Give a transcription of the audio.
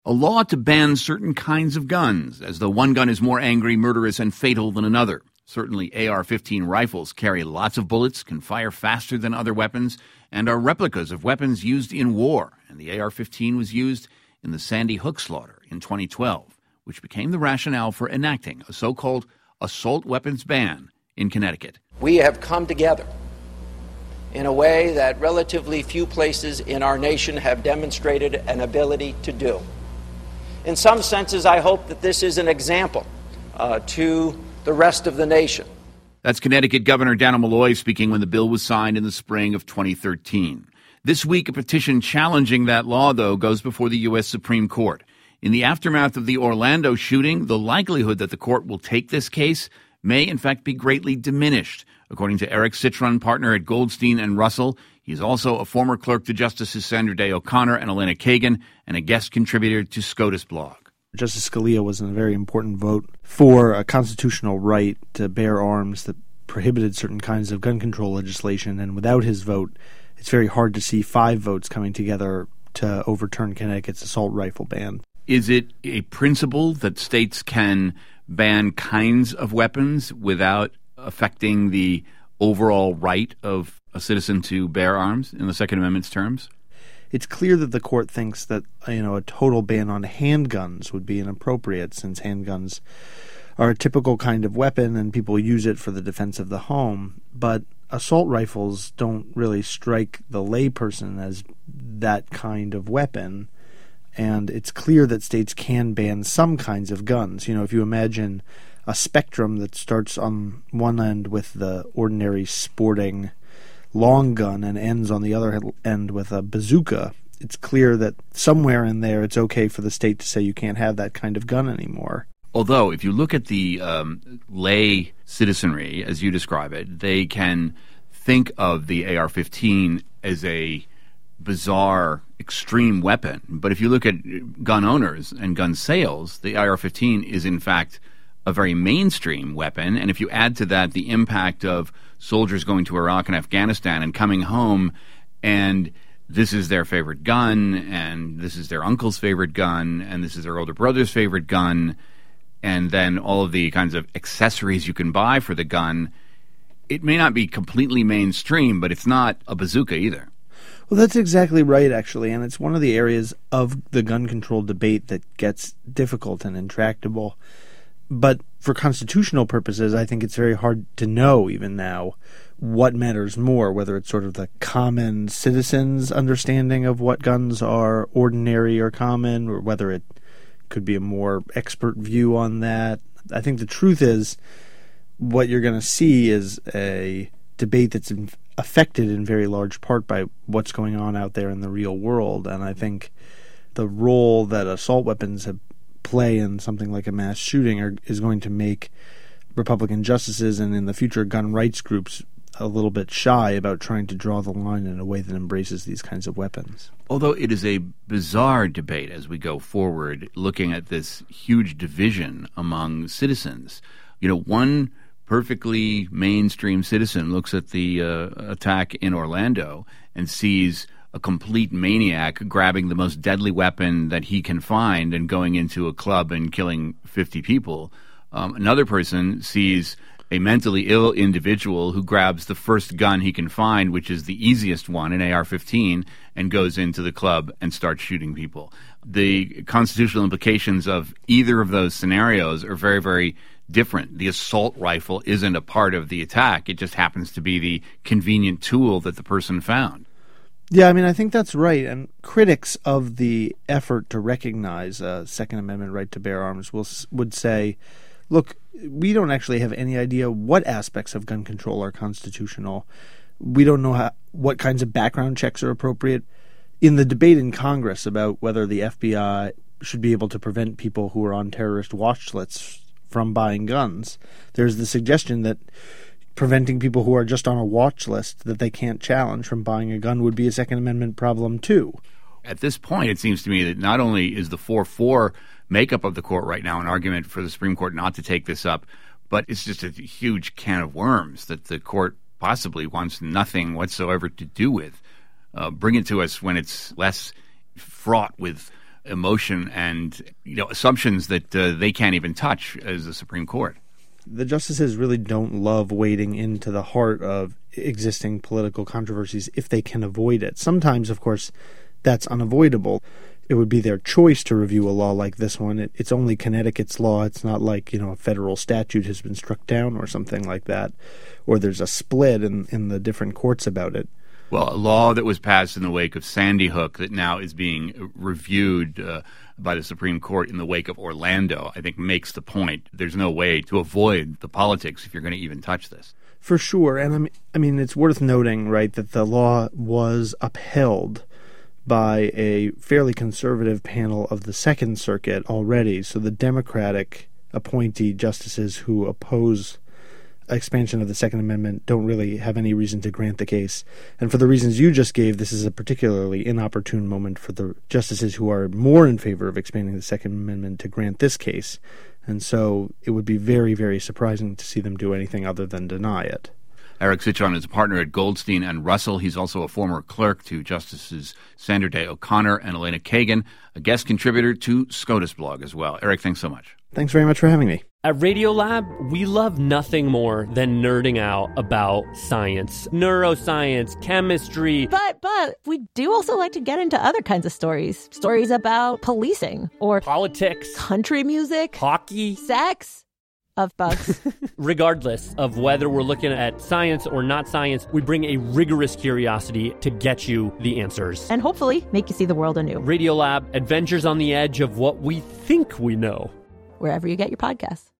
A law to ban certain kinds of guns, as though one gun is more angry, murderous, and fatal than another. Certainly, AR-15 rifles carry lots of bullets, can fire faster than other weapons, and are replicas of weapons used in war. And the AR-15 was used in the Sandy Hook slaughter in 2012, which became the rationale for enacting a so-called assault weapons ban in Connecticut. We have come together in a way that relatively few places in our nation have demonstrated an ability to do. In some senses, I hope that this is an example to the rest of the nation. That's Connecticut Governor Dannel Malloy speaking when the bill was signed in the spring of 2013. This week, a petition challenging that law, though, goes before the U.S. Supreme Court. In the aftermath of the Orlando shooting, the likelihood that the court will take this case may, in fact, be greatly diminished. According to Eric Citron, partner at Goldstein and Russell, he's also a former clerk to Justices Sandra Day O'Connor and Elena Kagan, and a guest contributor to SCOTUS blog. Justice Scalia was in a very important vote for a constitutional right to bear arms that prohibited certain kinds of gun control legislation, and without his vote, it's very hard to see 5 votes coming together to overturn Connecticut's assault rifle ban. Is it a principle that states can ban kinds of weapons without affecting the overall right of a citizen to bear arms in the Second Amendment's terms? It's clear that the court thinks that a total ban on handguns would be inappropriate, since handguns are a typical kind of weapon and people use it for the defense of the home. But assault rifles don't really strike the layperson as that kind of weapon, and it's clear that states can ban some kinds of guns. If you imagine a spectrum that starts on one end with the ordinary sporting long gun and ends on the other end with a bazooka, it's clear that somewhere in there it's okay for the state to say you can't have that kind of gun anymore. Although, if you look at the lay citizenry, as you describe it, they can think of the AR-15 as a bizarre, extreme weapon. But if you look at gun owners and gun sales, the AR-15 is, in fact, a very mainstream weapon. And if you add to that the impact of soldiers going to Iraq and Afghanistan and coming home, and this is their favorite gun, and this is their uncle's favorite gun, and this is their older brother's favorite gun, and then all of the kinds of accessories you can buy for the gun, it may not be completely mainstream, but it's not a bazooka either. Well, that's exactly right, actually, and it's one of the areas of the gun control debate that gets difficult and intractable. But for constitutional purposes, I think it's very hard to know, even now, what matters more, whether it's sort of the common citizen's understanding of what guns are ordinary or common, or whether it could be a more expert view on that. I think the truth is what you're going to see is a debate that's affected in very large part by what's going on out there in the real world. And I think the role that assault weapons play in something like a mass shooting is going to make Republican justices and in the future gun rights groups a little bit shy about trying to draw the line in a way that embraces these kinds of weapons. Although it is a bizarre debate as we go forward, looking at this huge division among citizens. One perfectly mainstream citizen looks at the attack in Orlando and sees a complete maniac grabbing the most deadly weapon that he can find and going into a club and killing 50 people. Another person sees a mentally ill individual who grabs the first gun he can find, which is the easiest one, an AR-15, and goes into the club and starts shooting people. The constitutional implications of either of those scenarios are very, very different. The assault rifle isn't a part of the attack. It just happens to be the convenient tool that the person found. Yeah, I think that's right. And critics of the effort to recognize a Second Amendment right to bear arms would say, look, we don't actually have any idea what aspects of gun control are constitutional. We don't know what kinds of background checks are appropriate. In the debate in Congress about whether the FBI should be able to prevent people who are on terrorist watch lists from buying guns, there's the suggestion that preventing people who are just on a watch list that they can't challenge from buying a gun would be a Second Amendment problem too. At this point, it seems to me that not only is the 4-4 makeup of the court right now an argument for the Supreme Court not to take this up, but it's just a huge can of worms that the court possibly wants nothing whatsoever to do with. Bring it to us when it's less fraught with emotion and assumptions that they can't even touch as the Supreme Court. The justices really don't love wading into the heart of existing political controversies if they can avoid it. Sometimes, of course, that's unavoidable. It would be their choice to review a law like this one. It's only Connecticut's law. It's not like, a federal statute has been struck down or something like that, or there's a split in the different courts about it. Well, a law that was passed in the wake of Sandy Hook that now is being reviewed by the Supreme Court in the wake of Orlando, I think makes the point. There's no way to avoid the politics if you're going to even touch this. For sure. And I mean, it's worth noting, right, that the law was upheld by a fairly conservative panel of the Second Circuit already. So the Democratic appointee justices who oppose expansion of the Second Amendment don't really have any reason to grant the case. And for the reasons you just gave, this is a particularly inopportune moment for the justices who are more in favor of expanding the Second Amendment to grant this case. And so it would be very, very surprising to see them do anything other than deny it. Eric Citron is a partner at Goldstein and Russell. He's also a former clerk to Justices Sandra Day O'Connor and Elena Kagan, a guest contributor to SCOTUS blog as well. Eric, thanks so much. Thanks very much for having me. At Radiolab, we love nothing more than nerding out about science, neuroscience, chemistry. But we do also like to get into other kinds of stories. Stories about policing or politics, country music, hockey, sex. Of bugs. Regardless of whether we're looking at science or not science, we bring a rigorous curiosity to get you the answers. And hopefully make you see the world anew. Radiolab, adventures on the edge of what we think we know. Wherever you get your podcasts.